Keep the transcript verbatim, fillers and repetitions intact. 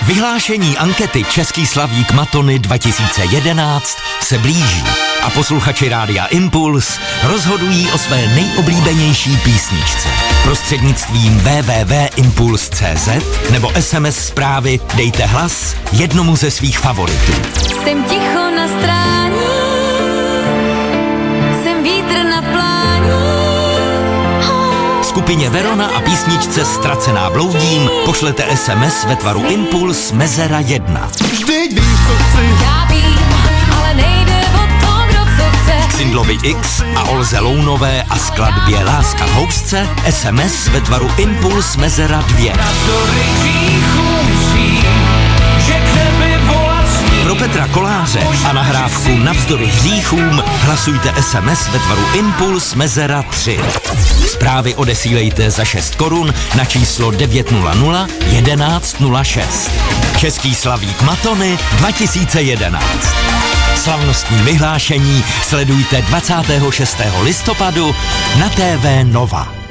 Vyhlášení ankety Český slavík Matony dva tisíce jedenáct se blíží a posluchači Rádia Impuls rozhodují o své nejoblíbenější písničce. Prostřednictvím w w w tečka impuls tečka c z nebo es em es zprávy dejte hlas jednomu ze svých favoritů. Jsem ticho na strání, jsem vítr na plání. Skupině Verona a písničce Ztracená bloudím pošlete es em es ve tvaru Impuls mezera jedna. Vždyť víš, co chci. Já vím, ale nejde o to, kdo co chce. K singlovi X a Olze Lounové a skladbě Láska v housce es em es ve tvaru Impuls mezera dvě. Pro Petra Koláře a nahrávku Navzdory hříchům hlasujte es em es ve tvaru Impuls mezera tři. Zprávy odesílejte za šest korun na číslo devět nula nula jedenáct nula šest. Český slavík Matony dva tisíce jedenáct. Slavnostní vyhlášení sledujte dvacátého šestého listopadu na té vé Nova.